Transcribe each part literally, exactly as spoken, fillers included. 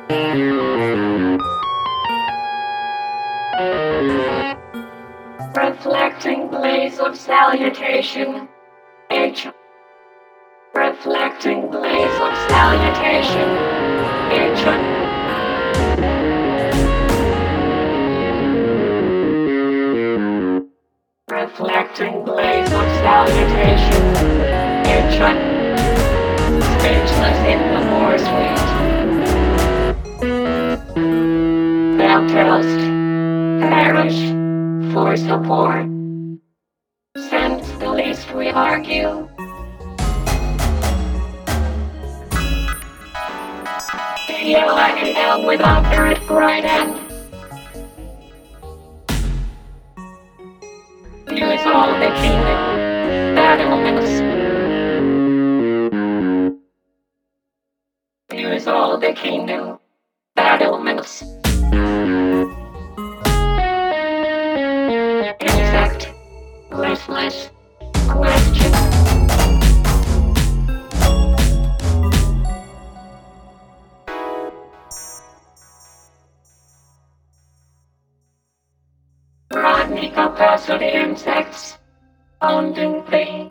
Reflecting blaze of salutation. H. Reflecting blaze of salutation. H. Reflecting blaze of salutation. H. Speechless in the force fleet. Baptist. Parish. For support. Since the least we argue. Feel like an L without the bright end. Use all the kingdom battlements. Use all the kingdom battlements. Insect. Listless. Question. Rodney capacity insects. Founding thing.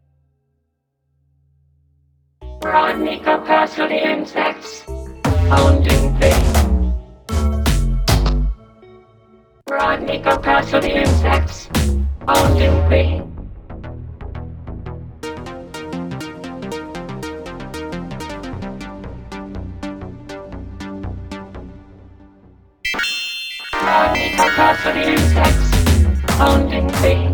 Rodney capacity insects. Founding thing. Rodney capacity insects. Founding thing. Rodney capacity insects. Founding thing.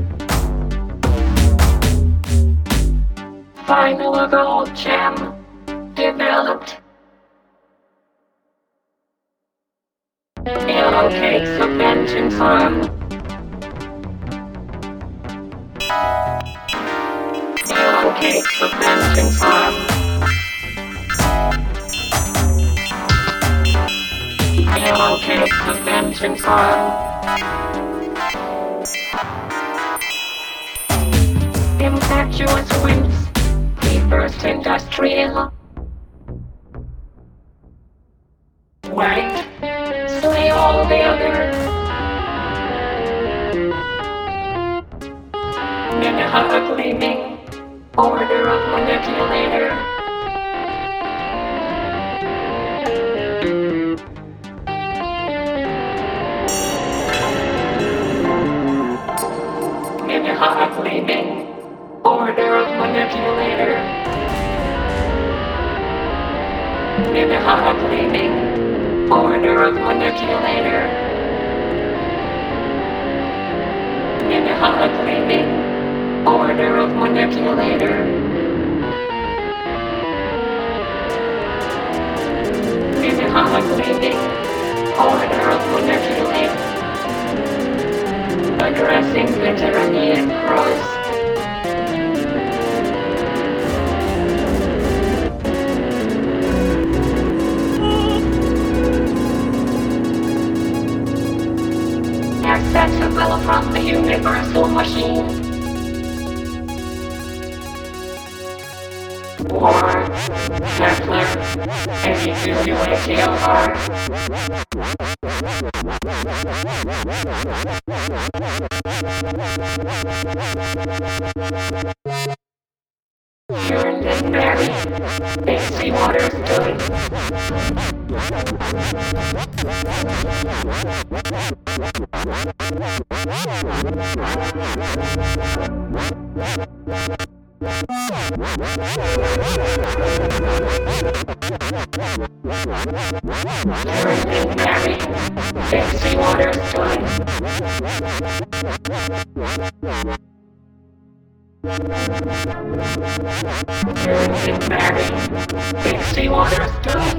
Final gold gem. Developed. Yellow cakes of vengeance arm. Yellow cakes of vengeance arm. Yellow cakes of vengeance arm. Impetuous winds. The first industrial. White. Slay all the other. Minnehaha gleaming. Order of manipulator. Minnehaha gleaming. Order of manipulator. Minnehaha gleaming. Order of manipulator. Minnehaha gleaming. Order of manipulator. Minnehaha gleaming. Order of manipulator. Addressing Mediterranean cross. Accessible from the universal machine. War, Kepler, A U U A T L R. Yearned and buried, big sea waters stood. Yearned and buried, big sea waters stood. Yearned and buried, big sea waters stood.